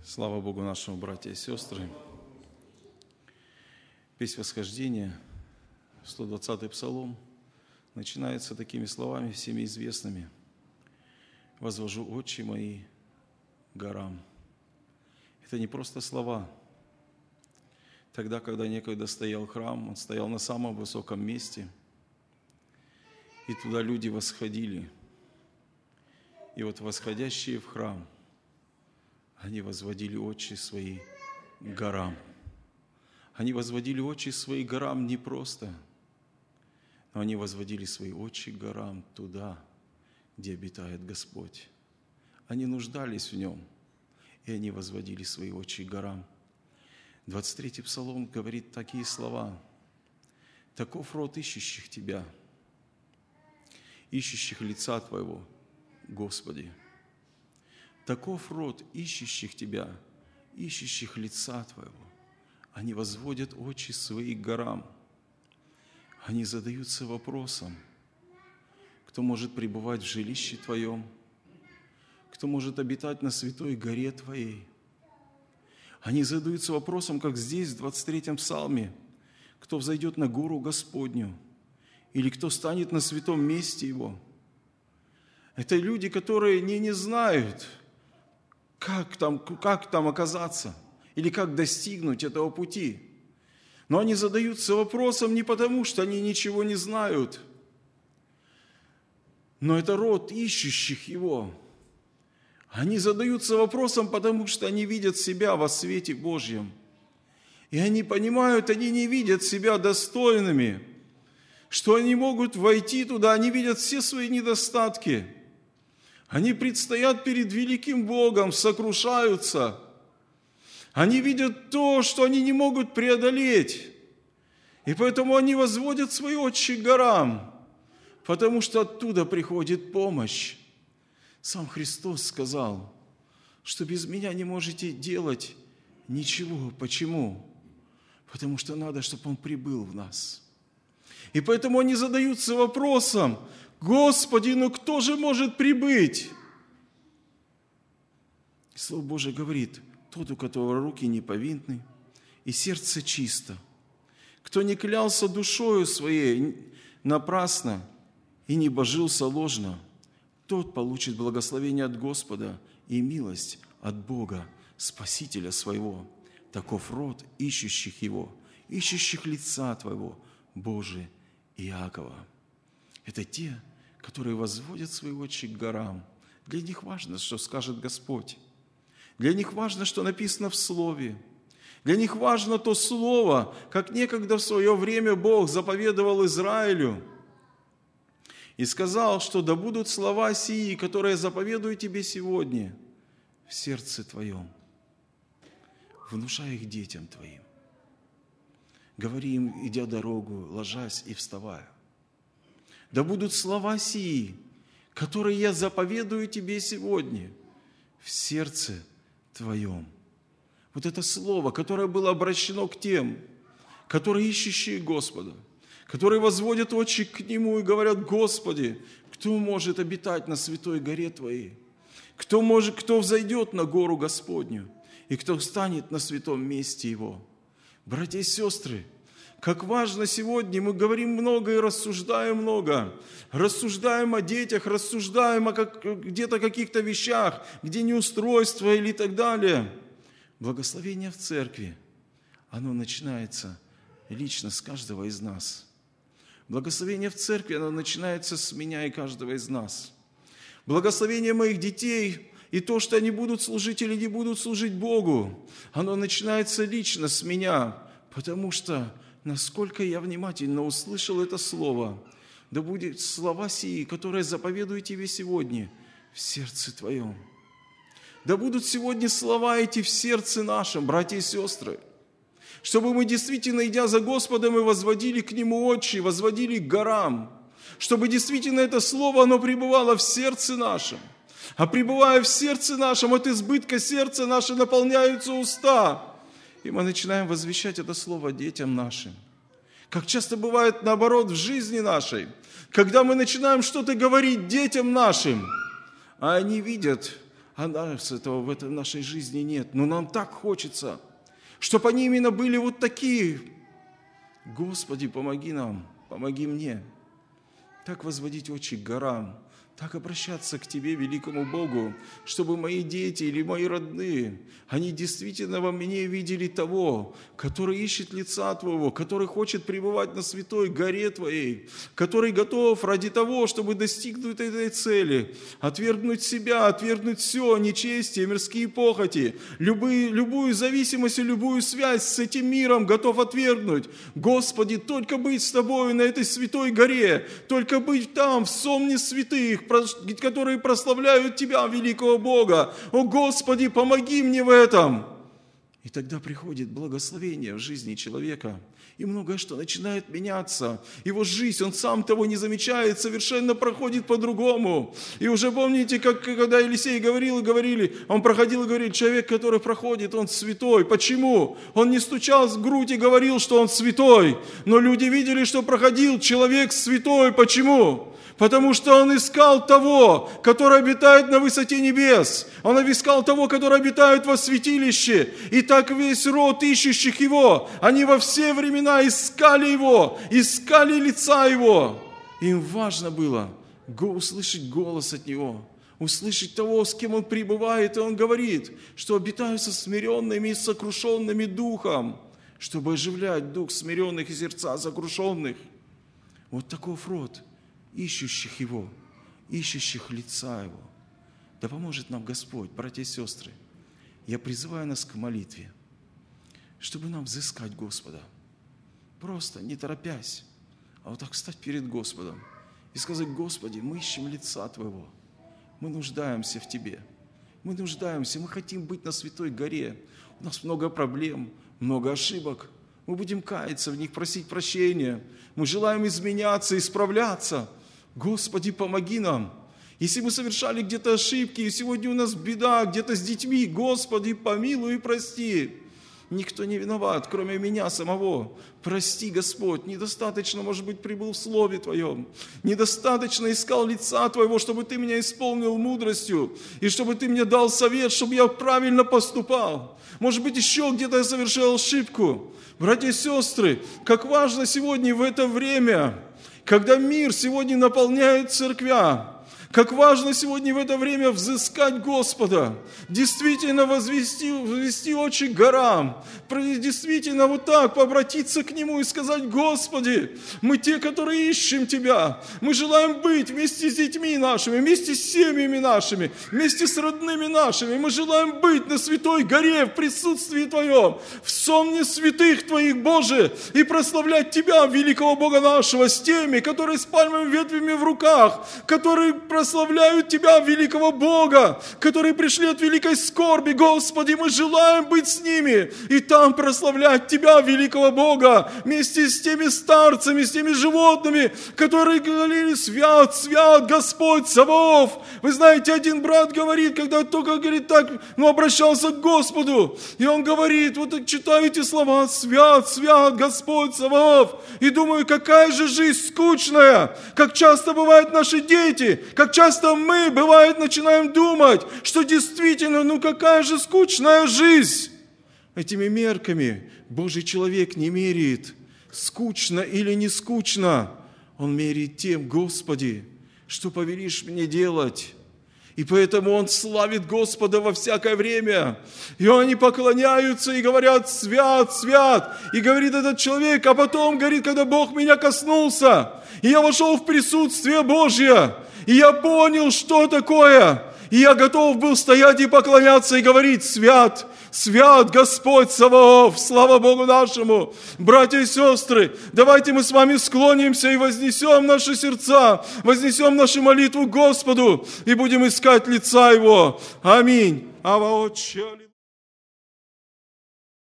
Слава Богу нашему, братья и сестры. Песнь восхождения, 120-й псалом, начинается такими словами, всеми известными. «Возвожу очи мои горам». Это не просто слова. Тогда, когда некогда стоял храм, он стоял на самом высоком месте, и туда люди восходили. И вот восходящие в храм, они возводили очи свои к горам. Они возводили очи свои к горам не просто, но они возводили свои очи к горам туда, где обитает Господь. Они нуждались в Нем, и они возводили свои очи к горам. 23-й псалом говорит такие слова. «Таков род ищущих Тебя, ищущих лица Твоего, Господи. Таков род ищущих Тебя, ищущих лица Твоего. Они возводят очи свои к горам. Они задаются вопросом, кто может пребывать в жилище Твоем, кто может обитать на святой горе Твоей. Они задаются вопросом, как здесь, в 23-м псалме, кто взойдет на гору Господню, или кто станет на святом месте Его. Это люди, которые не знают, как там оказаться, или как достигнуть этого пути. Но они задаются вопросом не потому, что они ничего не знают, но это род ищущих Его. Они задаются вопросом, потому что они видят себя во свете Божьем. И они понимают, они не видят себя достойными, что они могут войти туда, они видят все свои недостатки. Они предстоят перед великим Богом, сокрушаются. Они видят то, что они не могут преодолеть. И поэтому они возводят свои очи к горам, потому что оттуда приходит помощь. Сам Христос сказал, что без меня не можете делать ничего. Почему? Потому что надо, чтобы Он прибыл в нас. И поэтому они задаются вопросом: Господи, ну кто же может прибыть? И Слово Божие говорит: тот, у которого руки не повинны и сердце чисто, кто не клялся душою своей напрасно и не божился ложно, тот получит благословение от Господа и милость от Бога, Спасителя своего. Таков род ищущих Его, ищущих лица Твоего, Боже Иакова. Это те, которые возводят свои очи к горам. Для них важно, что скажет Господь. Для них важно, что написано в Слове. Для них важно то Слово, как некогда в свое время Бог заповедовал Израилю. И сказал, что да будут слова сии, которые заповедую тебе сегодня, в сердце твоем. Внушай их детям твоим. Говори им, идя дорогу, ложась и вставая. Да будут слова сии, которые я заповедую тебе сегодня, в сердце твоем. Вот это слово, которое было обращено к тем, которые ищущие Господа, которые возводят очи к Нему и говорят: Господи, кто может обитать на святой горе Твоей? Кто взойдет на гору Господню? И кто встанет на святом месте Его? Братья и сестры, как важно сегодня, мы говорим много и рассуждаем много. Рассуждаем о детях, рассуждаем о где-то каких-то вещах, где неустройство или так далее. Благословение в церкви, оно начинается лично с каждого из нас. Благословение в церкви, оно начинается с меня и каждого из нас. Благословение моих детей и то, что они будут служить или не будут служить Богу, оно начинается лично с меня, потому что насколько я внимательно услышал это слово, да будет слова сии, которые заповедую тебе сегодня, в сердце твоем. Да будут сегодня слова эти в сердце нашем, братья и сестры, чтобы мы действительно, идя за Господом, и возводили к Нему очи, возводили к горам, чтобы действительно это слово, оно пребывало в сердце нашем. А пребывая в сердце нашем, от избытка сердца наше наполняются уста. И мы начинаем возвещать это слово детям нашим. Как часто бывает наоборот в жизни нашей, когда мы начинаем что-то говорить детям нашим, а они видят А нас этого в этой нашей жизни нет. Но нам так хочется, чтобы они именно были вот такие. Господи, помоги нам, помоги мне. Так возводить очи к горам, так обращаться к Тебе, великому Богу, чтобы мои дети или мои родные, они действительно во мне видели того, который ищет лица Твоего, который хочет пребывать на святой горе Твоей, который готов ради того, чтобы достигнуть этой цели, отвергнуть себя, отвергнуть все, нечестие, мирские похоти, любую зависимость и любую связь с этим миром готов отвергнуть. Господи, только быть с Тобой на этой святой горе, только быть там, в сонме святых, которые прославляют Тебя, великого Бога. О, Господи, помоги мне в этом. И тогда приходит благословение в жизни человека, и многое что начинает меняться. Его жизнь, он сам того не замечает, совершенно проходит по-другому. И уже помните, как когда Елисей говорили, он проходил и говорил, человек, который проходит, он святой. Почему? Он не стучал в грудь и говорил, что он святой, но люди видели, что проходил человек святой. Почему? Потому что он искал того, который обитает на высоте небес. Он искал того, который обитает во святилище. И так весь род ищущих его, они во все времена искали его, искали лица его. Им важно было услышать голос от него, услышать того, с кем он пребывает. И он говорит, что обитаю со смиренными и сокрушенными духом, чтобы оживлять дух смиренных и сердца сокрушенных. Вот таков род ищущих Его, ищущих лица Его. Да поможет нам Господь, братья и сестры. Я призываю нас к молитве, чтобы нам взыскать Господа. Просто, не торопясь, а вот так встать перед Господом и сказать: Господи, мы ищем лица Твоего, мы нуждаемся в Тебе, мы нуждаемся, мы хотим быть на святой горе. У нас много проблем, много ошибок. Мы будем каяться в них, просить прощения. Мы желаем изменяться, исправляться. Господи, помоги нам. Если мы совершали где-то ошибки, и сегодня у нас беда где-то с детьми, Господи, помилуй и прости. Никто не виноват, кроме меня самого. Прости, Господь, недостаточно, может быть, прибыл в Слове Твоем. Недостаточно искал лица Твоего, чтобы Ты меня исполнил мудростью, и чтобы Ты мне дал совет, чтобы я правильно поступал. Может быть, еще где-то я совершил ошибку. Братья и сестры, как важно сегодня в это время, когда мир сегодня наполняет церквя, как важно сегодня в это время взыскать Господа, действительно возвести очи к горам, действительно вот так обратиться к Нему и сказать: Господи, мы те, которые ищем Тебя, мы желаем быть вместе с детьми нашими, вместе с семьями нашими, вместе с родными нашими, мы желаем быть на святой горе в присутствии Твоем, в сонме святых Твоих, Боже, и прославлять Тебя, великого Бога нашего, с теми, которые с пальмовыми ветвями в руках, которые прославляют Тебя, великого Бога, которые пришли от великой скорби. Господи, мы желаем быть с ними и там прославлять Тебя, великого Бога, вместе с теми старцами, с теми животными, которые говорили: свят, свят Господь Саваоф. Вы знаете, один брат говорит, когда только говорит так, обращался к Господу, и он говорит, вот читаю эти слова: свят, свят Господь Саваоф. И думаю, какая же жизнь скучная, как часто бывают наши дети, как часто мы, бывает, начинаем думать, что действительно, какая же скучная жизнь. Этими мерками Божий человек не меряет, скучно или не скучно. Он меряет тем: Господи, что повелишь мне делать. И поэтому он славит Господа во всякое время. И они поклоняются и говорят: свят, свят. И говорит этот человек, а потом говорит, когда Бог меня коснулся, и я вошел в присутствие Божье, и я понял, что такое. И я готов был стоять и поклоняться и говорить: свят, свят Господь Саваоф, слава Богу нашему. Братья и сестры, давайте мы с вами склонимся и вознесем наши сердца, вознесем нашу молитву к Господу и будем искать лица Его. Аминь. Ава Отче.